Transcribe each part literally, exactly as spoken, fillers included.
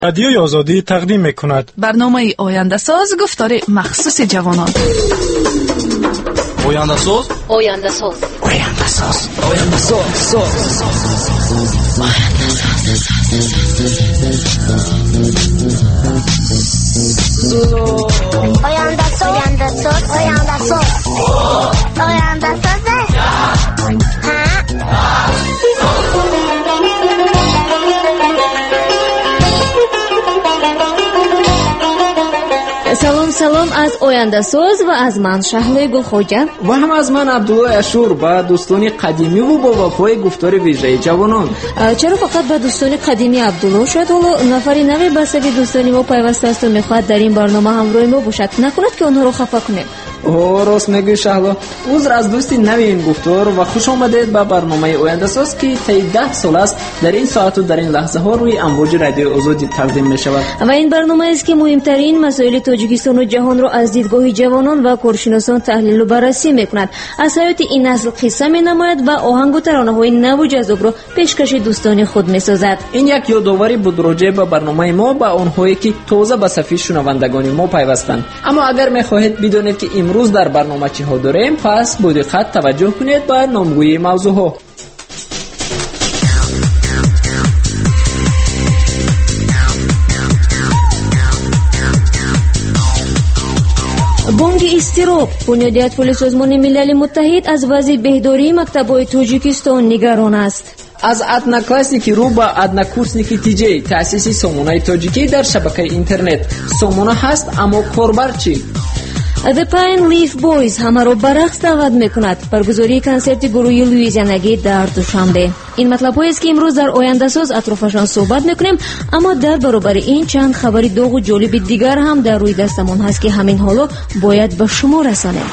رادیوی آزادی تقدیم می‌کند برنامه آینده ساز گفتار مخصوص جوانان. آینده ساز آینده ساز آینده ساز آینده ساز آینده ساز آینده ساز آینده ساز آینده ساز салом салом аз ояндасоз ва аз ман Шаҳлои Гулхоҷа ва ҳам аз ман Абдуллои Ашур ба дӯстони қадимиву бовафои гуфтори вижаи ҷавонон. чаро фақат ба дӯстони қадимӣ Абдулло шояд ҳоло нафари нави ба сафи дӯстони мо пайваста асту мехоҳад дар ин барнома ҳамроҳи мо бошад. накунад ки онҳоро хафа кунем. о рост мегӯӣ Шаҳло. узр аз дӯсти нави ин гуфтор ва хуш омадед ба барномаи Ояндасоз ки таи даҳ сол аст дар ин соату дар ин лаҳзаҳо рӯи амвоҷи радиои Озодӣ тақдим мешавад. ва ин барномаест ки муҳимтарин масоили Тоҷикистону ҷаҳонро аз дидгоҳи ҷавонон ва коршиносон таҳлилу баррасӣ мекунад. аз ҳаёти ин насл қисса менамояд ва оҳангу таронаҳои наву ҷазобро пешкаши дӯстони худ месозад. ин як ёдоварӣ буд роҷеъ ба барномаи мо ба онҳое ки тоза ба сафи шунавандагони мо пайвастанд. аммо агар мехоҳед бидонед ки имрӯз дар барнома чиҳо дорем, пас бодиқат таваҷҷӯҳ кунед ба номгӯии мавзӯъҳо. бонки изтироб. бунёди атфоли созмони милали муттаҳид аз вазъи беҳдории мактабҳои Тоҷикистон нигарон аст. аз одноклассники рӯ ба однокурсники тиҷей таъсиси сомонаи тоҷикӣ дар шабакаи интернет. сомона ҳаст, аммо корбар чӣ? The Pine Leaf Boys ҳамаро ба рақс даъват мекунад. баргузории консерти гурӯҳи Луизианагӣ дар душанбе. ин матлабҳоест ки имрӯз дар Ояндасоз атрофашон суҳбат мекунем, аммо дар баробари ин чанд хабари доғу ҷолиби дигар ҳам дар рӯи дастамон ҳаст ки ҳамин ҳоло бояд ба шумо расонем.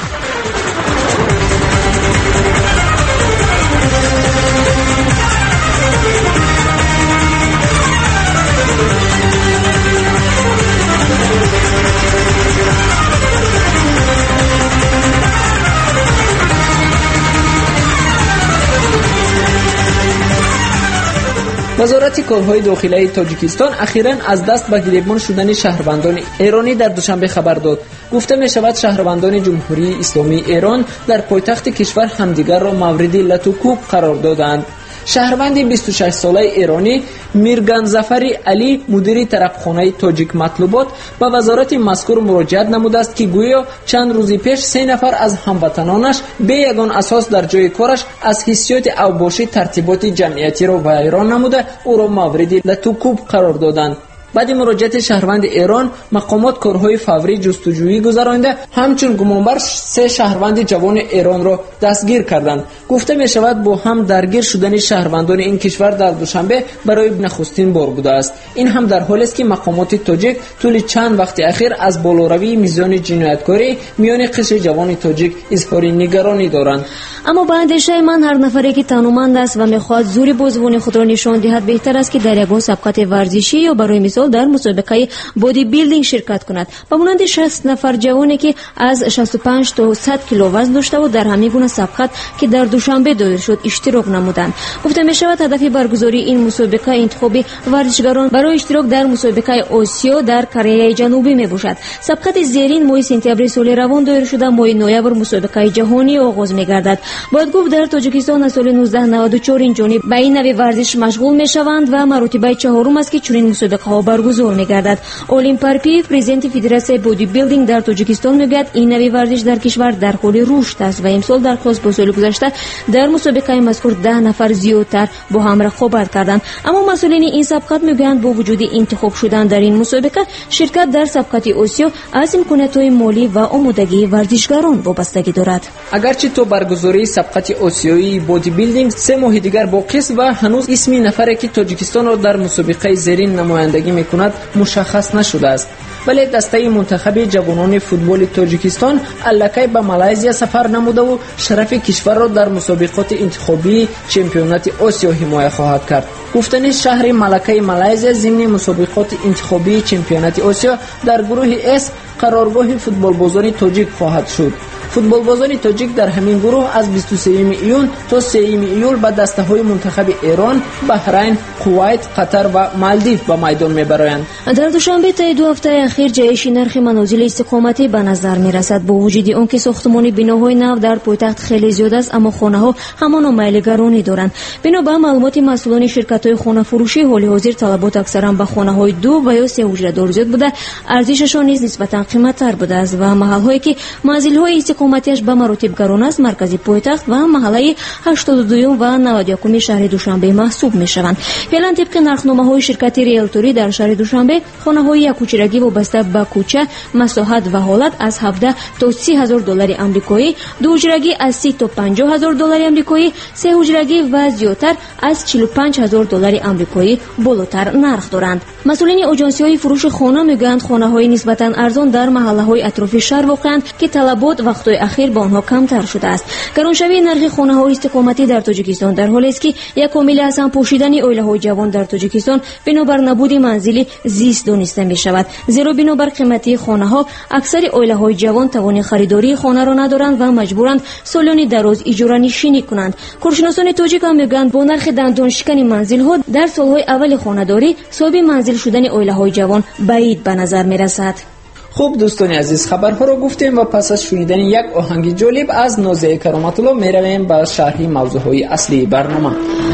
вазорати корҳои дохилаи Тоҷикистон ахиран аз даст ба гиребон шудани шаҳрвандони эронӣ дар душанбе хабар дод. гуфта мешавад шаҳрвандони ҷумҳурии исломии Эрон дар пойтахти кишвар ҳамдигарро мавриди латукуб қарор доданд. шаҳрванди бисту шашсолаи эронӣ Мирганзафари Алӣ, мудири тарабхонаи Тоҷик матлубот, ба вазорати мазкур муроҷиат намудааст ки гӯё чанд рӯзи пеш се нафар аз ҳамватанонаш бе ягон асос дар ҷойи кораш аз ҳиссиёти авбошӣ тартиботи ҷамъиятиро вайрон намуда ӯро мавриди латукуб қарор доданд. баъди муроҷиати шаҳрванди Эрон, мақомот корҳои фаврӣ ҷустуҷӯӣ гузаронида, ҳамчун гумонбар се шаҳрванди ҷавони Эронро дастгир карданд. гуфта мешавад бо ҳам даргир шудани шаҳрвандони ин кишвар дар душанбе барои нахустин бор будааст. ин ҳам дар ҳолест ки мақомоти тоҷик тӯли чанд вақти ахир аз болоравии мизони ҷинояткорӣ миёни қишри ҷавони тоҷик изҳори нигаронӣ доранд. аммо ба андешаи ман ҳар нафаре ки тануманд аст ва мехоҳад зури бозувони худро нишон диҳад, беҳтар аст ки дар ягон сабқати варзишӣ ё барои мисол дар мусобиқаи бодибилдинг ширкат кунад. ба монанди шаст нафар ҷавоне ки аз шасту панҷ то сад кило вазн доштаву дар ҳамин гуна сабқат ки дар душанбе доир шуд иштирок намуданд. гуфта мешавад ҳадафи баргузории ин мусобиқа интихоби варзишгарон барои иштирок дар мусобиқаи Осиё дар Кореяи Ҷанубӣ мебошад. сабқати зерин моҳи сентябри соли равон доир шуда, моҳи ноябр мусобиқаи ҷаҳонӣ оғоз мегардад. бояд гуфт дар Тоҷикистон аз соли нуздаҳ наваду чор инҷониб ба ин нави варзиш машғул мешаванд ва маротибаи чаҳорум аст ки чунин мусобиқаҳо баргузор мегардад. Олим Парпиев, президенти Федератсияи бодибилдинг дар Тоҷикистон, мегӯяд ин нави варзиш дар кишвар дар ҳоли рушд аст ва имсол дар қиёс бо соли гузашта дар мусобиқаи мазкур даҳ нафар зиёдтар бо ҳам рақобат карданд. аммо масъулини ин сабқат мегӯянд бо вуҷуди интихоб шудан дар ин мусобиқа, ширкат дар сабқати Осиё аз имкониятҳои молӣ ва омодагии варзишгарон вобастагӣ дорад. агарчи то баргузории сабқати осиёии бодибилдинг се моҳи дигар боқист ва ҳанӯз исми нафаре ки Тоҷикистонро дар мусобиқаи зерин намояндагӣ мекунад мушаххас нашудааст. вале дастаи мунтахаби ҷавонони футболи Тоҷикистон аллакай ба Малайзия сафар намудаву шарафи кишварро дар мусобиқоти интихобии чемпионати Осиё ҳимоя хоҳад кард. гуфтани шаҳри Малакаи Малайзия зимни мусобиқоти интихобии чемпионати Осиё дар гурӯҳи С қароргоҳи футболбозони тоҷик хоҳад шуд. футболбозони тоҷик дар ҳамин гурӯҳ аз бисту сеюми июн то сеюми июл ба дастаҳои мунтахаби Эрон, Баҳрайн, Кувайт, Қатар ва Малдив ба майдон мебаранд. میبرایند. در دوشنبه طی دو هفته اخیر جهش نرخ منازل استقامتی به نظر میرسد. با وجود آنکه ساختمان بناهای نو در پایتخت خیلی زیاد است، اما خانه‌ها همان میلگرانی دارند. بنا به معلومات مسئولان شرکت‌های خانه فروشی، حال حاضر طلبات اکثرا به خانه‌های دو و یا سه حجره دار زیاد بوده، ارزششان نیز نسبتا قیمت‌تر بوده است و محل‌هایی که منزل‌های استقامتیش به مراتب گران است، مرکزی پایتخت و محله هشتاد و دو و نود و یک شهر دوشنبه محسوب می‌شوند. فعلا طبق نرخنامه‌های شرکت ریلتوری در شهر دوشنبه خانه‌های یک کوچگی وابسته به کوچه، مساحت و حالت از هفده تا سی هزار دلار آمریکایی، دو حجرگی از سی تا پنجاه هزار دلار آمریکایی، سه حجرگی و زیادتر از چهل و پنج هزار دلار آمریکایی بالاتر نرخ دارند. مسئولین آژانسی‌های فروش خانه میگویند خانه‌های نسبتاً ارزان در محله‌های اطراف شهر واقعاً که طلبات وقت‌های اخیر با آنها کمتر شده است. گرانشوی نرخ خانه‌های استقامتی در تاجیکستان در حالی است که یک عامل از هم پوشیدن اویله‌های جوان در تاجیکستان بنابر نبود منزلی زیست دانسته می‌شود. زیرا بنابر قیمتی خانه‌ها اکثر اویله‌های جوان توان خریداری خانه را ندارند و مجبورند سالیانی دراز اجاره نشینی کنند. کارشناسان تاجیک هم میگویند با نرخ دندان شکن منزل‌ها در سال‌های اول خانه‌داری صاحب منزل شدن اویله‌های جوان بعید به نظر می‌رسد. خوب دوستان عزیز، خبرها رو گفتیم و پس از شنیدن یک آهنگ جالب از نازیه کرامت الله میرویم به شرح موضوعهای اصلی برنامه.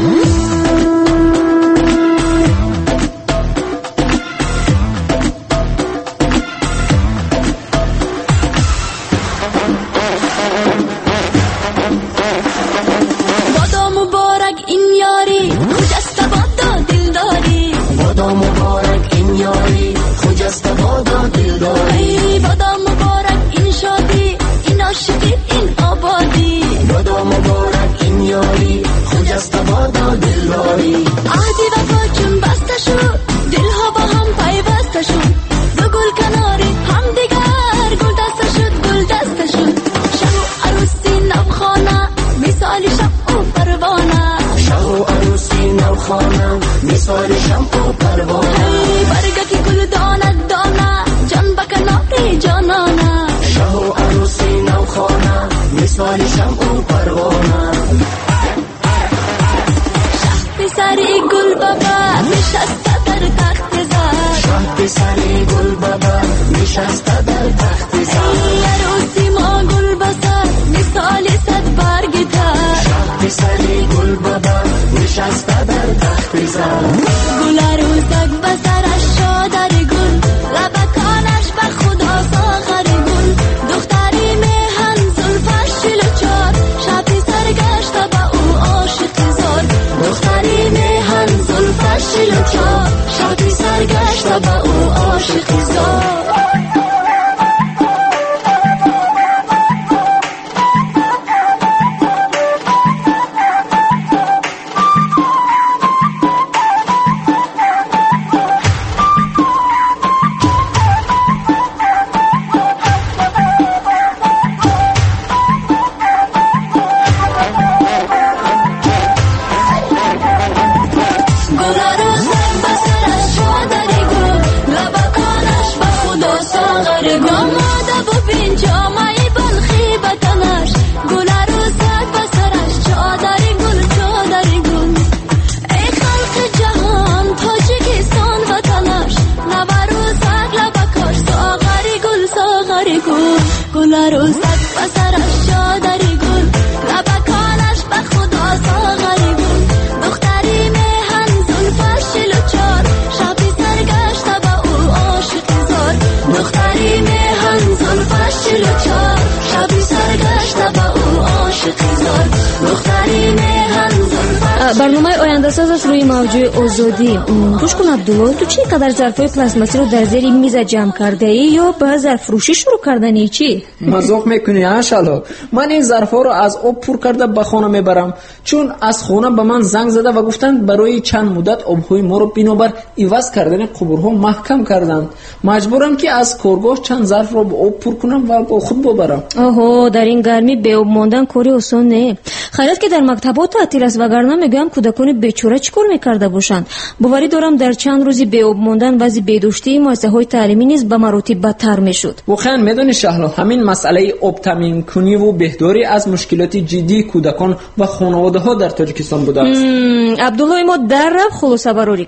برنامه آینده ساز است روی موضوع آزادی. گوش کن عبدالله، تو چی قدر ظرفای پلاستماسی رو در زیر میز جمع کرده ای یا به ظرف فروشی شروع کردنی چی؟ مزاق میکنی ها شالا؟ من این ظرفا رو از آب پر کرده به خانه میبرم، چون از خانه به من زنگ زده و گفتند برای چند مدت آبهای ما رو بنابر عوض کردن قبورها محکم کردند. مجبورم که از کارگاه چند ظرف رو با آب پر کنم و با خود ببرم. آها، در این گرمی به آب ماندن کاری آسان نه. خیرت که در مکتبات تعطیل است وگرنه میگم کودکان بیچاره چیکار میکرده باشند. باوری دارم در چند روزی به آب ماندن وضع بیداشتی مؤسسه‌های تعلیمی نیز به مراتب بدتر میشد. واقعا میدونی شهلا، همین مسئله آب تامین کنی و بهداری از مشکلات جدی کودکان و خانواده ها در تاجیکستان بوده است. عبدالله ما در رفت خلاصه براری کرد.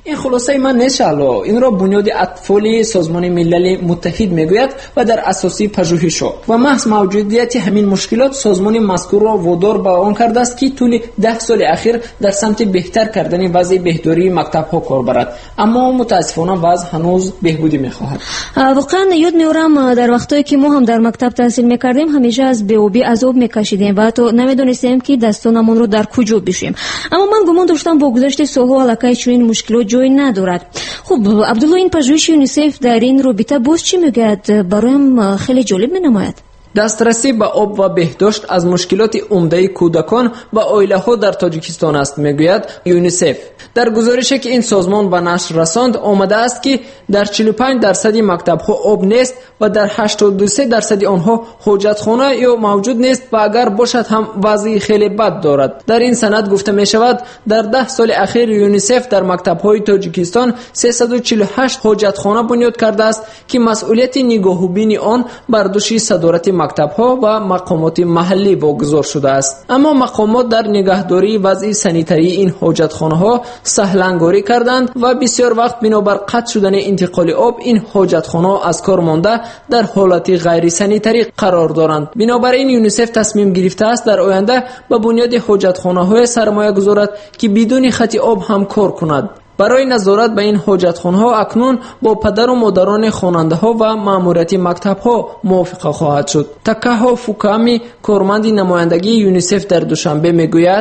این خلاصه من نیست. الله این را بنیاد اطفال سازمان ملل متحد میگوید و در اساسی پژوهش‌ها و محض موجودیت همین مشکلات سازمان مذکور را وادار به آن کرده است که طول ده سال اخیر در سمت بهتر کردن وضع بهداری مکتب‌ها کار برد، اما متاسفانه وضع هنوز بهبودی می‌خواهد. واقعا یاد می‌آورم در وقتی که ما هم در مکتب تحصیل می‌کردیم همیشه از بی‌آبی عذاب می‌کشیدیم و تو نمی‌دونستیم که دستانمون رو در کجا بشیم. اما من گمان داشتم با گذشت سال‌ها الکی چنین مشکلات جای ندارد. خب عبدالله، این پژوهش یونیسف در این رابطه باز چی میگوید؟ برایم خیلی جالب می‌نماید. دسترسی به آب و بهداشت از مشکلات عمده کودکان و عائله‌ها در تاجیکستان است، میگوید یونیسف. در گزارشی که این سازمان به نشر رساند آمده است که در چهل و پنج درصد مکتب‌ها آب نیست و در هشتاد و سه درصد آنها حاجتخانه یا موجود نیست و اگر باشد هم وضعی خیلی بد دارد. در این سند گفته می شود در ده سال اخیر یونیسف در مکتب‌های تاجیکستان سیصد و چهل و هشت حاجتخانه بنیاد کرده است که مسئولیت نگاهوبین آن بر دوش صدارت مکتب‌ها و مقامات محلی واگذار شده است. اما مقامات در نگهداری وضع سانیتری این حاجتخانه‌ها سهلنگاری کردند و بسیار وقت بنابر قطع شدن انتقال آب این حاجتخانه از کار مانده در حالت غیر سانیتری قرار دارند. بنابراین یونیسف تصمیم گرفته است در آینده به بنیاد حاجتخانه‌های سرمایه گذارد که بدون خط آب هم کار کند. برای نظارت به این حاجتخانه‌ها اکنون با پدر و مادران خواننده‌ها و مأموریت مکتب‌ها موافقه خواهد شد. تکاها فوکامی، کارمند نمایندگی یونیسف در دوشنبه میگوید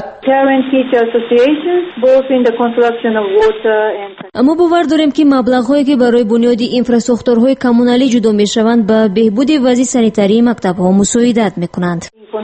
اما باور داریم که مبلغ‌هایی که برای بنیاد اینفراستراکچورهای کمونالی جدا می‌شوند به بهبود وضع سانیتری مکتب‌ها مساعدت می‌کنند.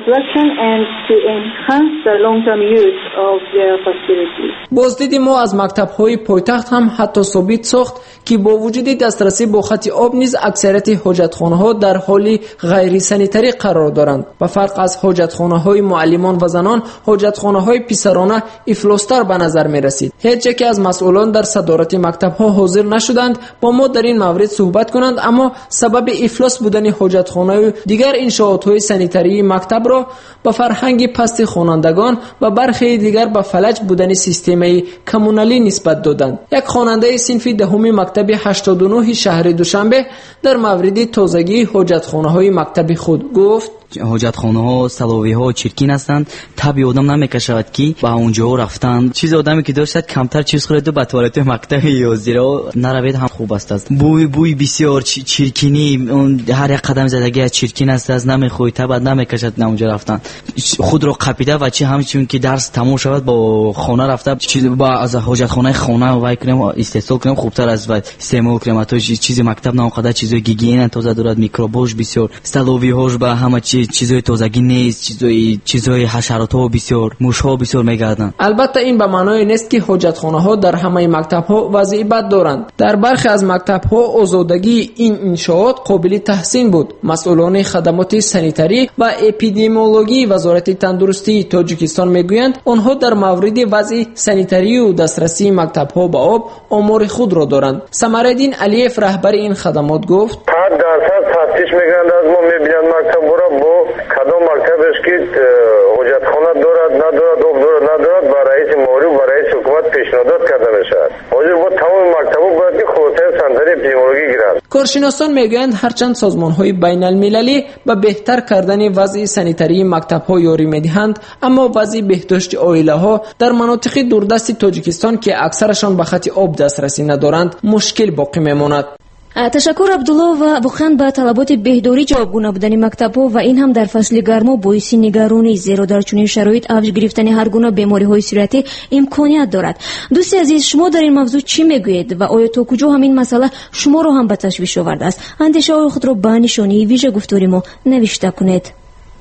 بازدید ما از مکتب‌های پایتخت هم حتی ثابت ساخت که با وجود دسترسی با خط آب نیز اکثریت حاجتخانه‌ها در حال غیر سانیتری قرار دارند. به فرق از حاجتخانه‌های معلمان و زنان، حاجتخانه‌های پسرانه افلاس‌تر به نظر می‌رسید. هیچ یک از مسئولان در صدارت مکتب‌ها حاضر نشدند با ما در این مورد صحبت کنند، اما سبب افلاس بودن حاجتخانه و دیگر انشاءات‌های سانیتری مکتب را به فرهنگ پست خوانندگان و برخی دیگر به فلج بودن سیستمی کمونالی نسبت دادند. یک خواننده صنف دهم مکتب هشتاد و نه شهر دوشنبه در مورد تازگی حاجتخانه‌های مکتب خود گفت: حاجتخانه‌ها، سلاوی‌ها چرکین هستند. طبیعی آدم نمی‌کشد که با اونجا رفتن. چیز آدمی که داشت کمتر چیز خورد و به توالت مکتب یا زیرا نروید هم خوب است. بوی بوی بسیار چرکینی، اون هر یک قدم زدگی از چرکین است، از نمی‌خوید تا بعد نمی‌کشد اونجا رفتن. خود رو قپیده و چه همچون که درس تمام شود با خانه رفته چیز با از حاجتخانه خانه وای کنیم استفاده کنیم خوبتر از و استعمال کنیم. تو چیز مکتب نه اونقدر چیزای گیگین تازه دارد، میکروبوش بسیار، سلاوی‌هاش با همه چیز چیزای تازگی نیست، چیزای چیزای حشرات‌ها بسیار، موش‌ها بسیار میگردن. البته این به معنای نیست که حاجتخانه‌ها در همه مکتب‌ها وضعیت بد دارند. در برخی از مکتب‌ها آزادگی این انشاءات قابل تحسین بود. مسئولان خدمات سانیتری و اپیدمیولوژی وزارت تندرستی تاجیکستان میگویند آنها در مورد وضع سانیتری و دسترسی مکتب‌ها به آب آمار خود را دارند. سمرالدین علیف رهبر این خدمات گفت: هر درصد تفتیش می‌کنند. از ما می‌بینند مکتب را با کدام مکتبش که حاجتخانه دارد ندارد، آب دارد ندارد، با رئیس مالی و با رئیس حکومت پیشنهاد کرده میشود. حاضر با تمام مکتب‌ها باید که خلاصه سنتری اپیدمیولوژی گیرند. کارشناسان میگویند هرچند سازمان‌های بین‌المللی به بهتر کردن وضع سانیتری مکتب‌ها یاری می‌دهند، اما وضع بهداشت عائله‌ها در مناطق دوردست تاجیکستان که اکثرشان به خط آب دسترسی ندارند مشکل باقی میماند. تشکر عبدالله. و واقعا به طلبات بهداری جوابگو نبودن مکتب‌ها و این هم در فصل گرما باعث نگرانی، زیرا در چنین شرایط افزایش گرفتن هر گونه بیماری‌های صورتی امکانیت دارد. دوستی عزیز، شما در این موضوع چی میگویید و آیا تا کجا همین مسئله شما را هم به تشویش آورده است؟ اندیشه خود را به نشانی ویژه گفتاری ما نوشته کنید.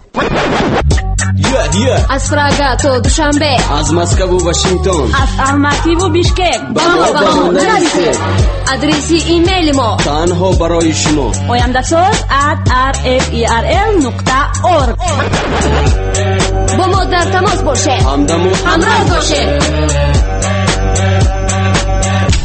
Yeah, yeah. از پراگا تا دوشنبه، از مسکو و واشنگتن، از الماتی و بیشکک، با ما با نویسید. ادرسی ایمیل ما تنها برای شما oyandasos at r f e r l نقطه org. با ما در تماس باشه، همدم و همراه باشه.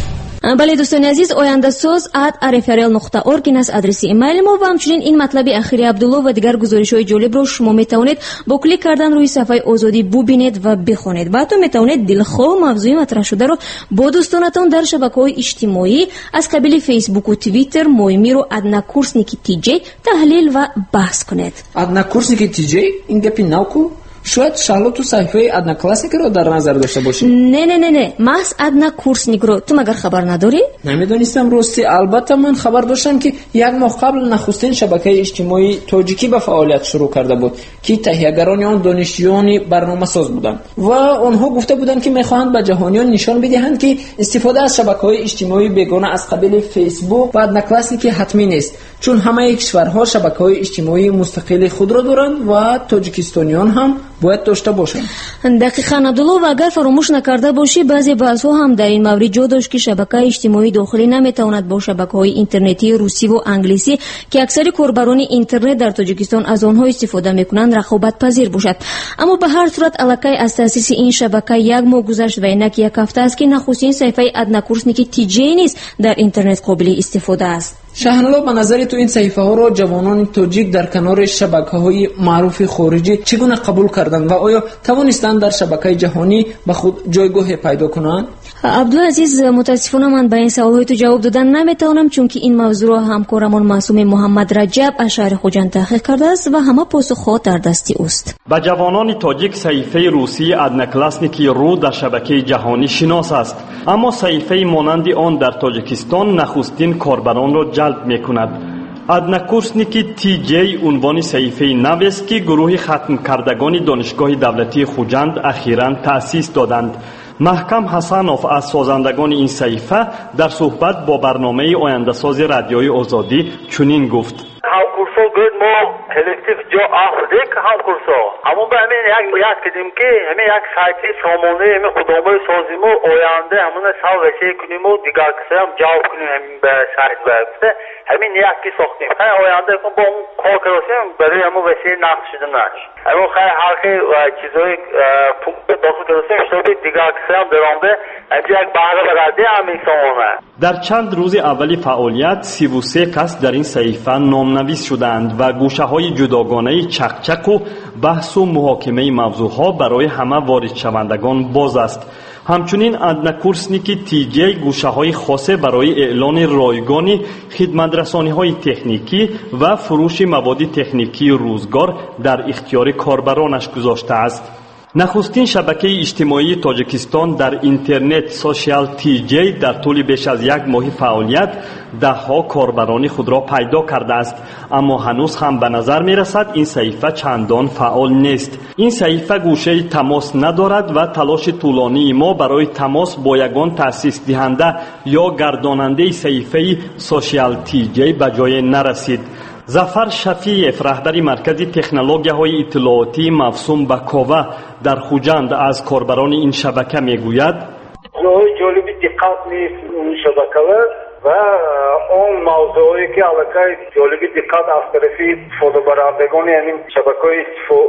بله دوستان عزیز، آینده ساز ات آر اف ار ال نقطه اورگ این است آدرس ایمیل ما. و همچنین این مطلب اخیر عبدالله و دیگر گزارش‌های جالب رو شما میتونید با کلیک کردن روی صفحه آزادی ببینید و بخونید. و تو میتونید دلخواه موضوع مطرح شده رو با دوستانتون در شبکه‌های اجتماعی از قبیل فیسبوک و توییتر مویمی رو ادنا کورسنیکی تی جی تحلیل و بحث کنید. ادنا کورسنیکی تی جی این گپی ناکو شاید شالو تو صفحه ادنا کلاسیک رو در نظر داشته باشی. نه نه نه نه محض ادنا کورسنیک رو تو مگر خبر نداری؟ نمیدونستم راستی. البته من خبر داشتم که یک ماه قبل نخستین شبکه اجتماعی تاجیکی به فعالیت شروع کرده بود که تهیه‌گران آن دانشجویان برنامه‌ساز بودند و آنها گفته بودند که می‌خواهند به جهانیان نشان بدهند که استفاده از شبکه‌های اجتماعی بیگانه از قبیل فیسبوک و ادنا کلاسیک حتمی نیست، چون همه کشورها شبکه‌های اجتماعی مستقل خود را دارند و تاجیکستانیان هم باید داشته باشند. دقیقاً عبدالله، و اگر فراموش نکرده باشی بعضی بحث‌ها هم در این مورد جا داشت که شبکه اجتماعی داخلی نمیتواند با شبکه‌های اینترنتی روسی و انگلیسی که اکثر کاربران اینترنت در تاجیکستان از آنها استفاده میکنند رقابت پذیر باشد. اما به هر صورت الکی از تأسیس این شبکه یک ماه گذشت و اینک یک هفته است که نخستین صفحه ادنا کورسنیکی تی جی نیز در اینترنت قابل استفاده است. شهرالله، به نظر تو این صحیفه ها را جوانان تاجیک در کنار شبکه‌های معروف خارجی چگونه قبول کردند و آیا توانستند در شبکه جهانی به خود جایگاه پیدا کنند؟ عبدالعزیز، متاسفانه من به این سوال‌های تو جواب دادن نمیتونم، چون که این موضوع را همکارمان معصوم محمد رجب از شهر خوجند تحقیق کرده است و همه پاسخ‌ها در دست اوست. به جوانان تاجیک صحیفه روسی ادنا کلاسنیکی رو در شبکه جهانی شناس است، اما صحیفه مانند آن در تاجیکستان نخستین کاربران را جلب می‌کند. ادنا کورسنیکی تی جی عنوان صحیفه نو است که گروه ختم کردگان دانشگاه دولتی خوجند اخیراً تأسیس دادند. محکم حسنوف از سازندگان این صحیفه در صحبت با برنامه آینده ساز رادیوی آزادی چنین گفت: همکورسو گرد ما کلکتیو جا آفریک همکورسو اما به همین یک یاد کردیم که همین یک سایتی سامانه همین خدامه سازیم و آینده همون سال وسیع کنیم و دیگر کسی هم جواب کنیم همین به سایت برسته همین یک کی ساختیم. خیلی آینده کن با اون کار کردیم برای همون وسیع نقش شده نش همون خیلی حرکه چیزای پوک داخل کردیم شده دیگر کسی هم درامده همین یک بحث برده همین سامانه. در چند روز اولی فعالیت سی و سه کس در این صحیفه نامنویس شدند و گوشه‌های جداگانه چکچک و بحث و محاکمه موضوعها برای همه وارد شوندگان باز است. همچنین ادنا کورسنیکی تی جی گوشه‌های خاصه برای اعلان رایگان خدمت‌رسانی‌های تکنیکی و فروش مواد تکنیکی روزگار در اختیار کاربرانش گذاشته است. نخستین شبکه اجتماعی تاجیکستان در اینترنت سوشیال تی جی در طول بیش از یک ماه فعالیت دهها کاربران خود را پیدا کرده است، اما هنوز هم به نظر می رسد این صحیفه چندان فعال نیست. این صحیفه گوشه تماس ندارد و تلاش طولانی ما برای تماس با یگان تأسیس دهنده یا گرداننده صحیفه سوشیال تی جی به جای نرسید. ظفر شفیعف، رهبر مرکز تکنولوژی‌های اطلاعاتی مفصوم به کوه در خوجند از کاربران این شبکه میگوید: جای جالبی دقت نیست اون شبکه و اون موضوعی که علاقه جالبی دقت از طرفی فوتوبرندگان یعنی شبکه‌های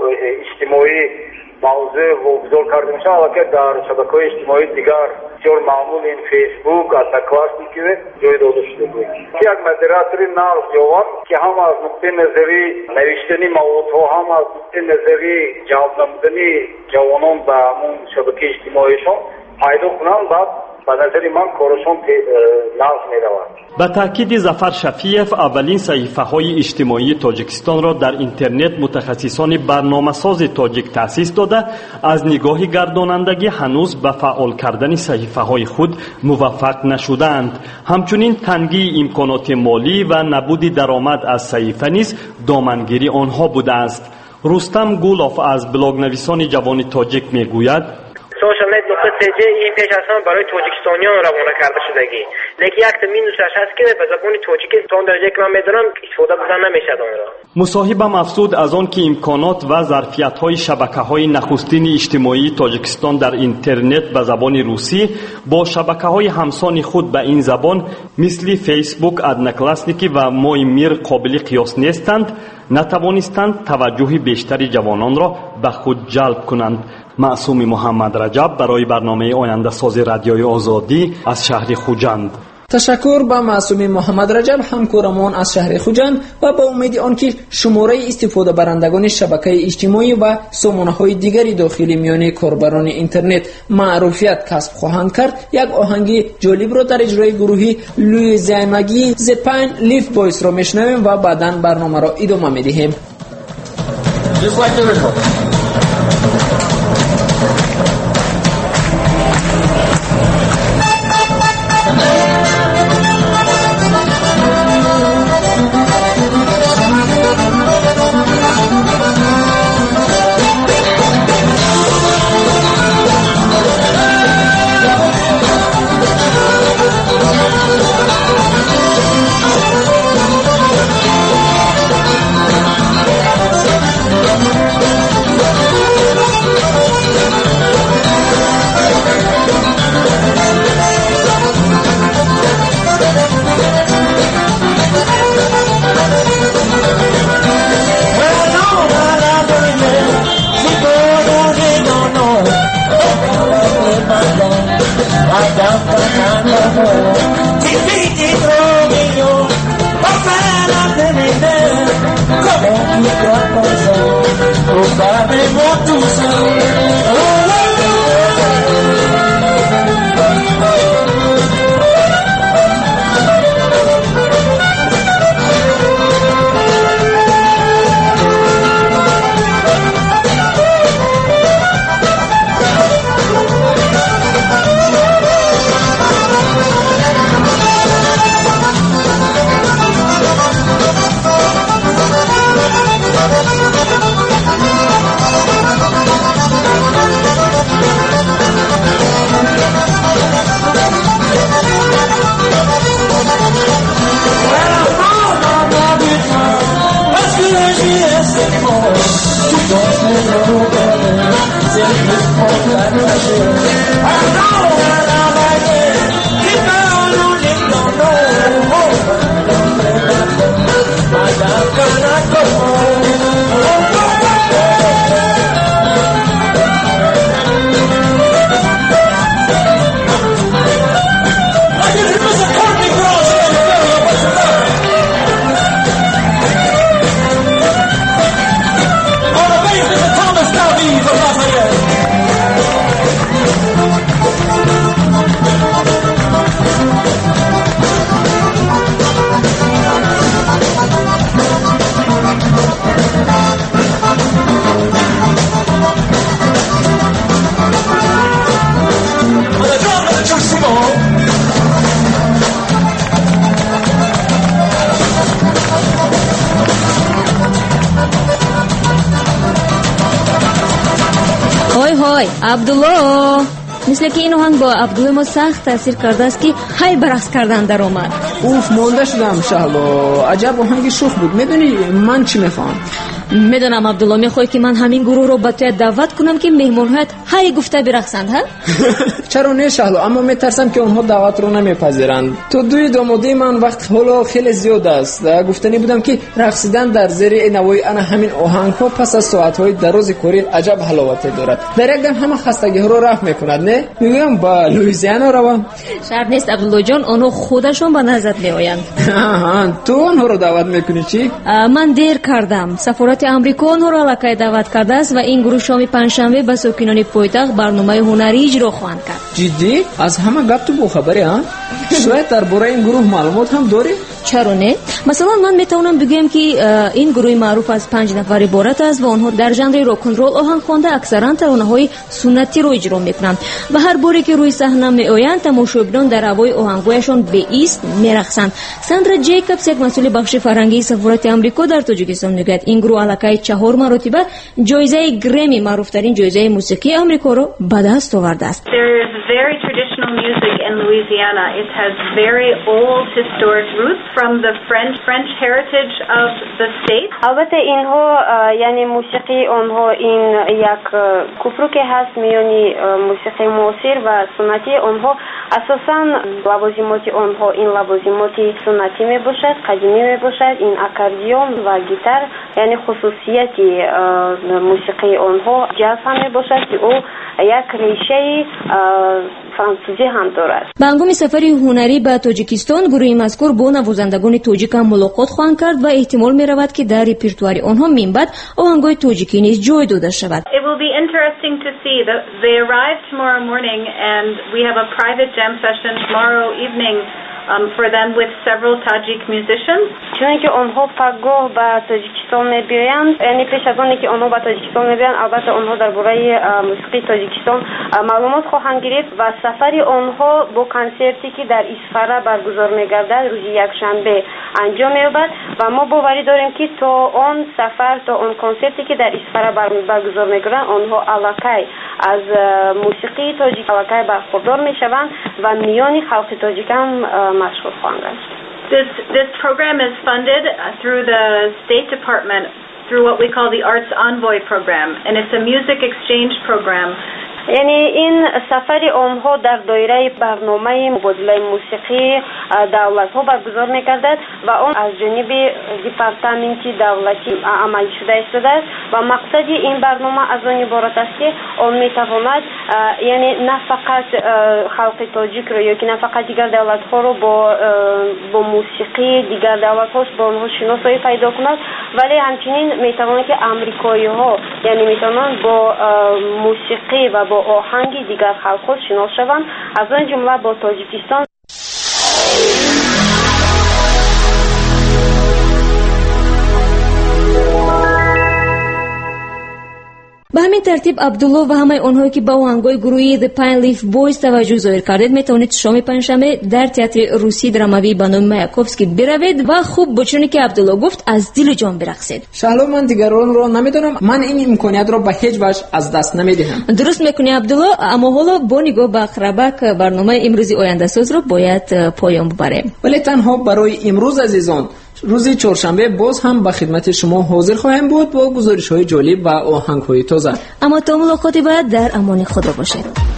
اجتماعی موضوع واگذار کرده میشه علاقه در شبکه‌های اجتماعی دیگر جور معمول این فیسبوک ادنا کلاسنیکی جای داده شده بود. یک مدیراتوری ناز جوان که هم از نقطه نظری نوشتنی موضوع هم از نقطه نظری جواب نمودنی جوانان به همون شبکه اجتماعیشون پیدا کنن بعد به نظر من کارشون ناز میروند. به تاکید ظفر شفیعف، اولین صحیفه های اجتماعی تاجیکستان را در اینترنت متخصصان برنامه ساز تاجیک تأسیس داده از نگاه گردانندگی هنوز به فعال کردن صحیفه های خود موفق نشدند. همچنین تنگی امکانات مالی و نبود درآمد از صحیفه نیز دامنگیری آنها بوده است. رستم گولوف از بلاگ نویسان جوان تاجیک میگوید: سوشال نت نقطه تی جی این پیش اصلا برای تاجیکستانیان روانه کرده شدگی، لیکن یک مینوسش هست که به زبان تاجیکستان درجه که من میدونم استفاده بزن نمیشه آن را. مصاحبم افزود از آن که امکانات و ظرفیت‌های شبکه‌های نخستین اجتماعی تاجیکستان در اینترنت به زبان روسی با شبکه‌های همسان خود به این زبان مثل فیسبوک، ادنا کلاسنیکی و مویمیر قابل قیاس نیستند، نتوانستند توجه بیشتری جوانان را به خود جلب کنند. معصوم محمد رجب برای برنامه آینده ساز رادیوی آزادی از شهر خوجند. تشکر به معصومی محمد رجب همکارمان از شهر خوجند و با امید آنکه شماره استفاده برندگان شبکه اجتماعی و سامانه‌های دیگری داخلی میان کاربران اینترنت معروفیت کسب خواهند کرد، یک آهنگ جالب را در اجرای گروهی لویزیانگی زپن لیف بویس را میشنویم و بعداً برنامه را ادامه میدهیم. Just like the original. عبدالله، مثل که این آهنگ با عبدالله ما سخت تاثیر کرده است که های برقص کردن در آمد. اوف مانده شدم شهلا، عجب آهنگ شوخ بود. میدونی من چی میخوام؟ میدونم عبدالله، میخوای که من همین گروه رو با تو دعوت کنم که مهمانهایت های گفته برقصند ها؟ چرا نه شهلا، اما میترسم که اونها دعوت رو نمیپذیرند. تو دوی دامادی من وقت حالا خیلی زیاد است. گفتنی بودم که رقصیدن در زیر نوای انا همین آهنگ ها پس از ساعت های دراز کاری عجب حلاوتی دارد. در یک دم همه خستگی ها رو رفع میکند. نه میگم با لویزیانا روم. شرط نیست عبدالله جان، آنها خودشون به نظرت میآیند. تو اونها رو دعوت میکنی چی؟ من دیر کردم. سفارت آمریکا اونها رو علاقه دعوت کرده است و این گروه شام پنجشنبه به ساکنان پایتخت برنامه هنری اجرا خواهند کرد. جدی؟ از همه گپ تو با خبری ها؟ شاید درباره این گروه معلومات هم داری؟ چرا نه؟ مثلا من میتونم بگم که این گروه معروف از پنج نفر عبارت است و آنها در ژانر راک اند رول آهنگ خوانده اکثرا ترانه‌های سنتی رو اجرا میکنند و هر باری که روی صحنه میآیند تماشاگران در هوای آهنگایشان به ایست میرقصند. ساندرا جیکابز، یک مسئول بخش فرهنگی سفارت آمریکا در تاجیکستان میگوید این گروه علاقه چهار مرتبه جایزه گرمی، معروفترین جایزه موسیقی آمریکا رو به دست آورده است. There is very traditional music in Louisiana. It has very old historic roots from the French French heritage of the state. البته اینها یعنی موسیقی آنها این یک کوپرو که هست میانی موسیقی معاصر و سنتی آنها اساساً لوازمات آنها این لوازمات سنتی می باشد، قدیمی می باشد. این اکاردیون و گیتار یعنی خصوصیتی موسیقی آنها جاز هم می باشد که او یک ریشه فرانسوزی هم دارد. به هنگام سفر هنری به تاجیکستان گروه مذکور با نوازندگان تاجیک هم ملاقات خواهند کرد و احتمال می رود که در رپرتوار آنها من بعد آهنگ‌های تاجیکی نیز جای داده شود. It will be interesting to see that they arrive tomorrow morning and we have a private jam session tomorrow evening Um, for them with several Tajik musicians. چون که آنها فقط به تاجیکستان می‌بیایند، یعنی پیش از آنکه آنها به تاجیکستان می‌بیایند البته آنها درباره موسیقی تاجیکستان معلومات خواهند گرفت و سفر آنها با کنسرتی که در اصفهان برگزار می‌گردد روز یکشنبه انجام می‌یابد و ما باوری داریم که تا آن سفر تا آن کنسرتی که در اصفهان برگزار می‌گردند آنها علاقه از موسیقی تاجیک علاقه برخوردار می‌شوند و میان خلق تاجیک هم مشغول خواهند گشت. This this program is funded through the State Department through what we call the Arts Envoy program, and it's a music exchange program. یعنی این سفر آنها در دایره برنامه مبادله موسیقی دولت ها برگزار می‌گردد و آن از جانب دپارتمنت دولتی عملی شده است و مقصد این برنامه از آن عبارت است که آن می‌تواند یعنی نه فقط خلق تاجیک را یا که نه فقط دیگر دولت ها رو با با موسیقی دیگر دولت ها با آنها شناسایی پیدا کند، ولی همچنین می‌تواند که آمریکایی ها یعنی می‌توانند با موسیقی و با آهنگی دیگر خلق شناس شوند، از آن جمله با تاجیکستان. به همین ترتیب عبدالله و همه آنهایی که به آهنگای گروهی The Pine Leaf Boys توجه ظاهر کردید میتونید شام پنجشنبه در تئاتر روسی دراموی به نام مایاکوفسکی بروید و خوب با چونی که عبدالله گفت از دل و جان برقصید. شهلا من دیگران رو نمیدونم، من این امکانیت رو به هیچ وجه از دست نمیدهم. درست میکنی عبدالله، اما حالا با نگاه به اقربک برنامه امروزی آینده ساز رو باید پایان ببریم. ولی تنها برای امروز عزیزان روز چهارشنبه باز هم به خدمت شما حاضر خواهیم بود با گزارش‌های جالب و آهنگ‌های تازه. اما تا ملاقاتی بعد در امان خدا باشید.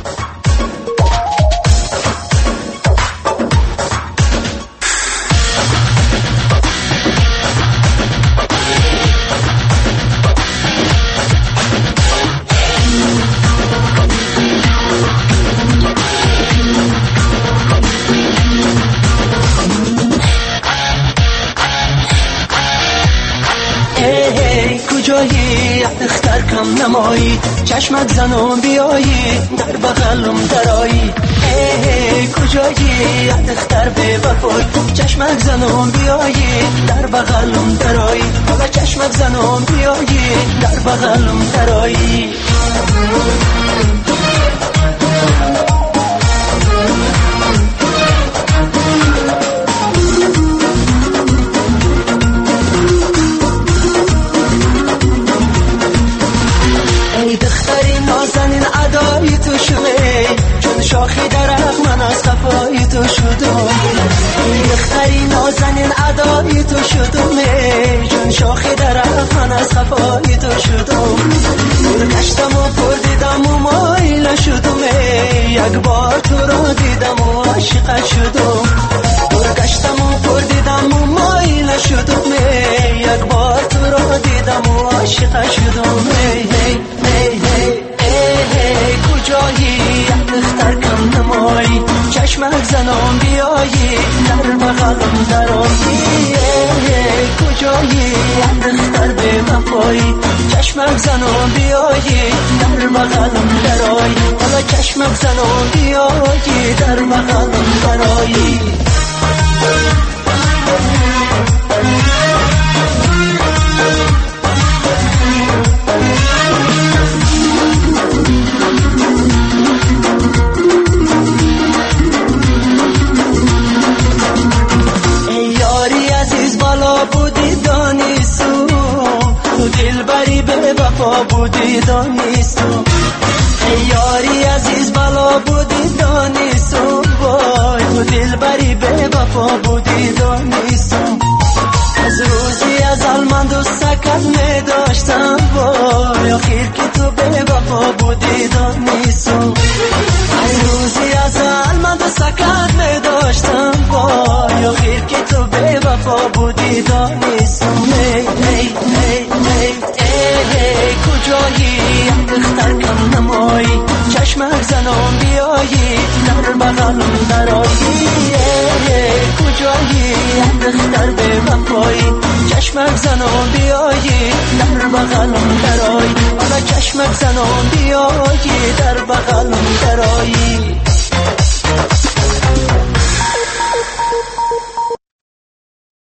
کجایی اختر کم نمایی چشمک زنم بیایی در بغلم درایی ای کجایی اختر به وفای چشمک زنم بیایی در بغلم درایی حالا چشمک زنم بیایی در بغلم درایی نازنین ادای تو شده چون شاخی درخت من از خفای تو شدم دختری نازنین ادای تو شدم چون شاخی درخت من از خفای تو شدم دور گشتم و پر دیدم و مایل شدم یک بار تو رو دیدم و عاشق شدم دور گشتم و پر دیدم و مایل شدم یک بار تو رو دیدم و عاشق شدم هی هی هی هی کجایی اختر کم نمایی چشمک زنم بیایی در بغلم درایی کجایی اختر به وفایی چشمک زنم بیایی در بغلم درایی حالا چشمک زنم بیایی در بغلم درایی بودی دانیستو تو دل بری به وفا بودی دانیستو ای یاری عزیز بالا بودی دانیستو وای تو دل بری به وفا بودی دانیستو از روزی ازل من دوستکت می داشتم وای آخیر که تو به وفا بودی دانیستو از روزی ازل من دوستکت می داشتم وای آخیر که تو به وفا بودی دانیستم هی هی هی هی کجایی دختر کم نمایی چشمک زنان بیایی در بغلم درایی کجایی دختر به وفایی چشمک زنان بیایی در بغلم درایی حالا چشمک زنان بیایی در بغلم درایی